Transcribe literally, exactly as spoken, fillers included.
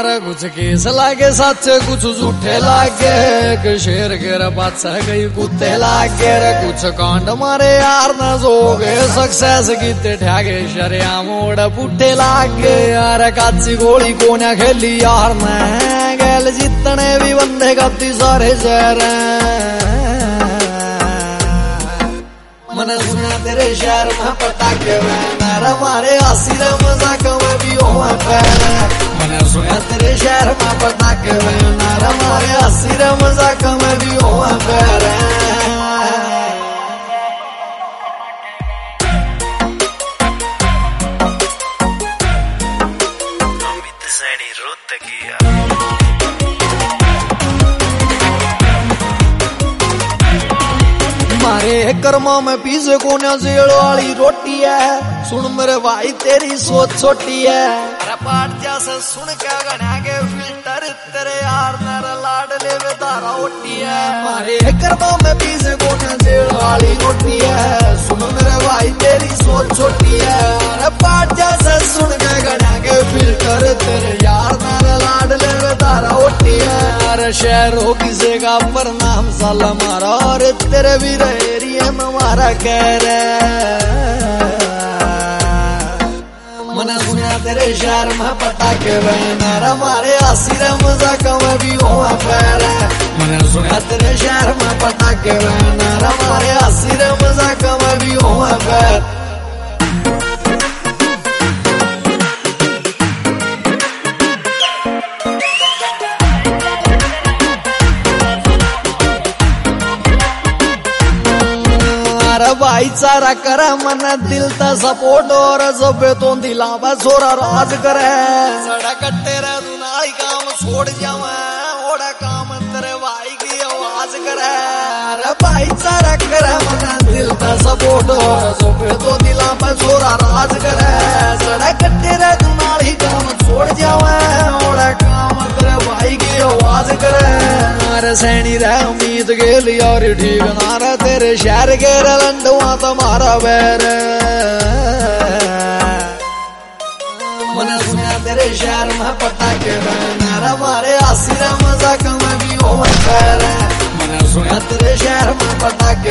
मारे कुछ केस लागे सच कुछ झूठे लागे कि शेर के बादशाह कई कुत्ते लागे रे कुछ कांड मारे यार न जोगे सक्सेस कीते ठ्यागे शरिया मोड़ पुट्ठे लागे यार काची गोली कोन्या खेली यार ने गैल जितने भी बंदे गति सारे शहर मैंने सुना तेरे शहर में पटाखे मेरा मारे हंसी रे मजाक में भी हो मैंने सुना तेरे शहर में पटाखे मेरा मारे हंसी रे मजाक में भी हो मारे कर्मा में पीछे कोने जेल वाली रोटी है सुन मेरे भाई तेरी सोच छोटी है अरे पाट जैसे सुन के गना के फिल्टर तेरे यार मेरा लाड ले वे तारा ओटी है मारे कर्मा में पीछे कोने जेल वाली रोटी है सुन मेरे भाई तेरी सोच छोटी है अरे पाट जैसे सुन के गना के फिल्टर तेरे यार मेरा लाड ले वे तारा ओटी है अरे शहर हो किसे का पर नाम साला मारा और तेरे भी एरिया में मारा कह रहे मैंने सुना तेरे शहर में पटाखे मेरा मारे हंसी रे मजाक में भी हो मैंने सुना तेरे शहर में पटाखे मेरा मारे हंसी रे मजाक में भी हो भाईचारा करे मन दिल ता सपोर्ट और जब तो दिलावा छोरा राज करे सड़ा कट्टे रे दुनाई काम छोड़ जावे ओड़ा काम तेरे भाई की आवाज करे अरे भाईचारा करे मन दिल ता सपोर्ट और जब तो दिलावा छोरा राज करे सड़ा कट्टे रे दुनाई काम छोड़ जावे ओड़ा काम तेरे भाई की आवाज करे अरे सैनी रे उम्मीद के लिए और ठीक नारा तेरे शहर के लंडवा तुम्हारा बैर मैंने सुना तेरे शहर में पटाखे मेरा मारे हंसी रे मजाक में भी हो मैंने सुना तेरे शहर में पटाखे